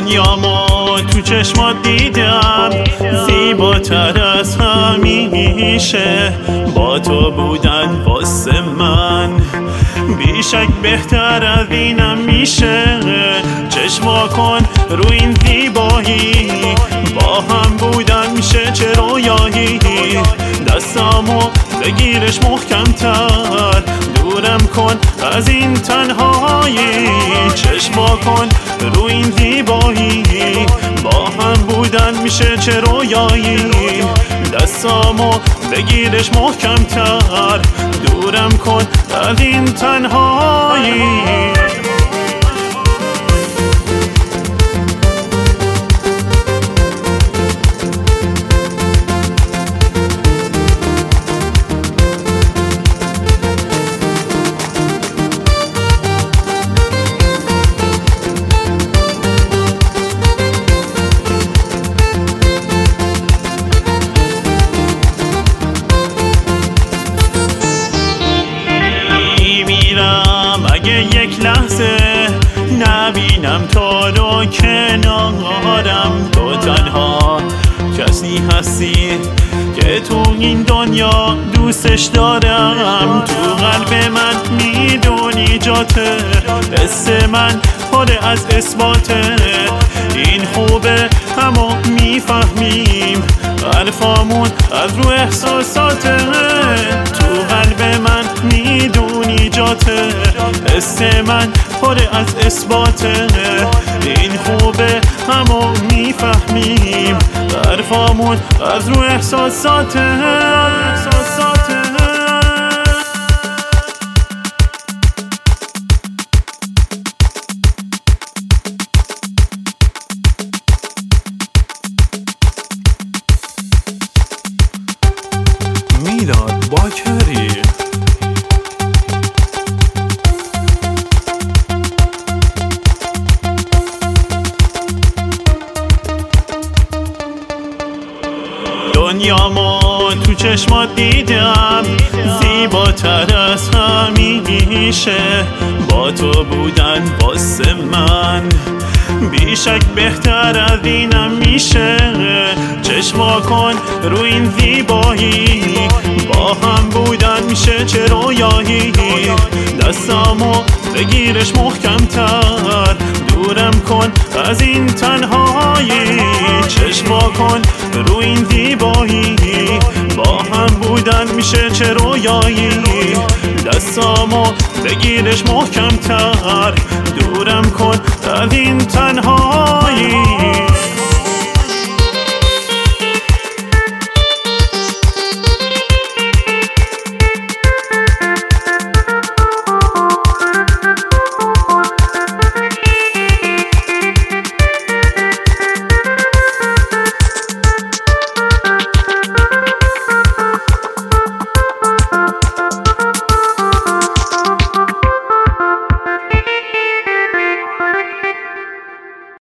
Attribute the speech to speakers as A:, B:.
A: دنیامو تو چشمات دیدم، زیباتر از همیشه. با تو بودن واسه من بیشک بهتر از اینم میشه. چشم وا کن رو این زیبایی، با هم بودن میشه چه رویایی. دستامو بگیرش محکمتر، دورم کن از این تنهایی. چشم وا کن رو این زیبایی، با هم بودن میشه چه رویایی. دستامو بگیرش محکمتر، دورم کن از این تنهایی. یک لحظه نبینم تو رو کنارم، تو تنها کسی هستی که تو این دنیا دوستش دارم. تو قلب من میدونی جاته، حس من پر از اثباته. این خوبه همو میفهمیم، حرفامون از رو احساساته. تو قلب من میدونی جاته، حس من پر از اثباته. این خوبه همو میفهمیم، حرفامون از رو احساساته. میلاد باکری. دنیامو تو چشمات دیدم، زیباتر از همیشه. با تو بودن واسه من بیشک بهتر از اینم میشه. چشم وا کن رو این زیبایی، با هم بودن میشه چه رویایی. دستامو بگیرش محکمتر، دورم کن از این تنهایی. چشم وا کن رو این زیبایی، با هم بودن میشه چه رویایی. دستامو بگیرش محکمتر، دورم کن از این تنهایی.